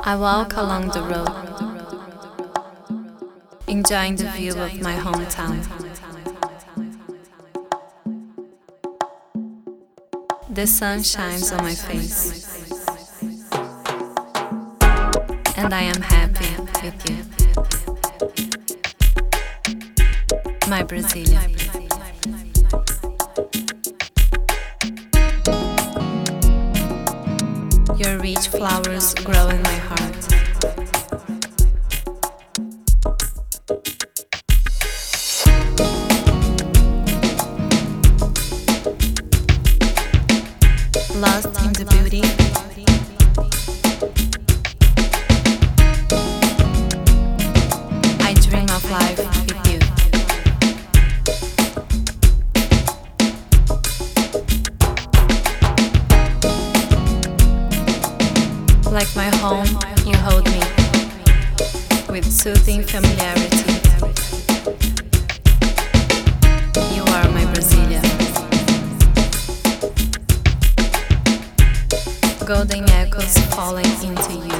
I walk along the road, enjoying the view of my hometown. The sun shines on my face, and I am happy with you, my Brasilia. Your rich flowers grow in my heart. Lost in the beauty, I dream of life with you. Like my home, you hold me with soothing familiarity. You are my Brasilia. Golden echoes falling into you.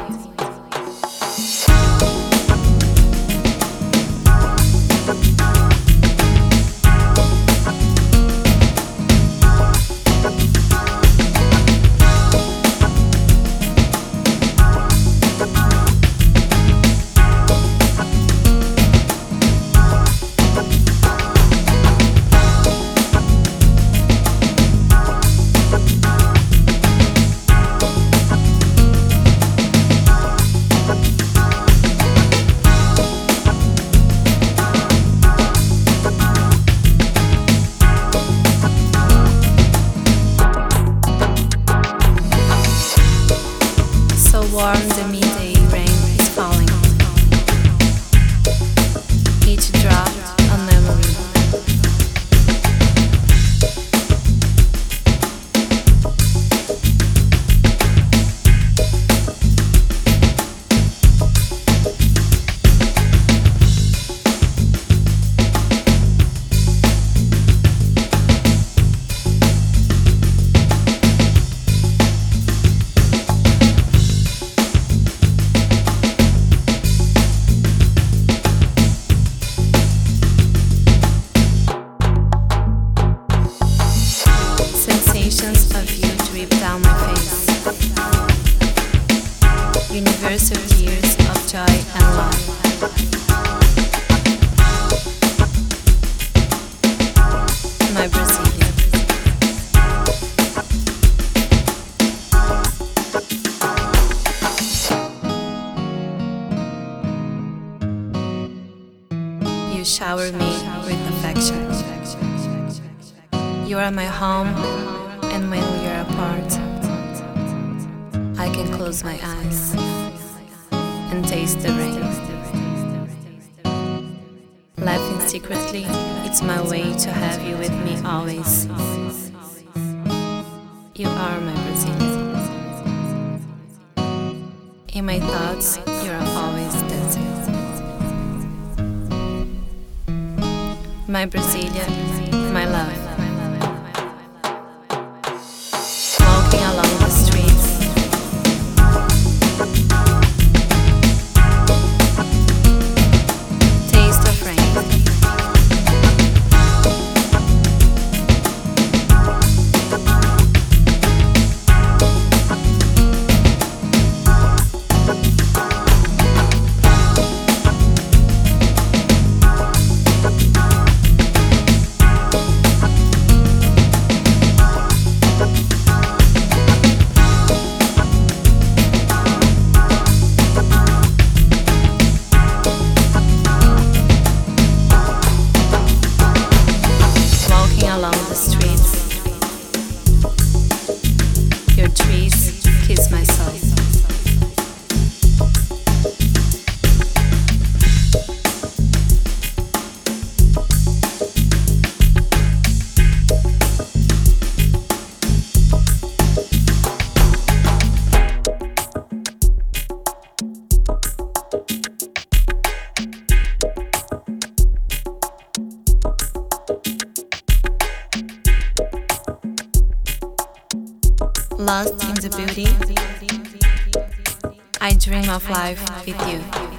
Warm, the midday rain is falling. Each drop a memory. Sensations of you drip down my face. Universal tears of joy and love. My Brasilia. You shower me with affection. You are my home, and when we are apart, I can close my eyes and taste the rain. Laughing secretly, it's my way to have you with me always. You are my Brasilia. In my thoughts, you are always dancing. My Brasilia, my love. Walking along the streets, taste of rain. Along the streets, your trees kiss my soul. Lost in the beauty, I dream of life with you.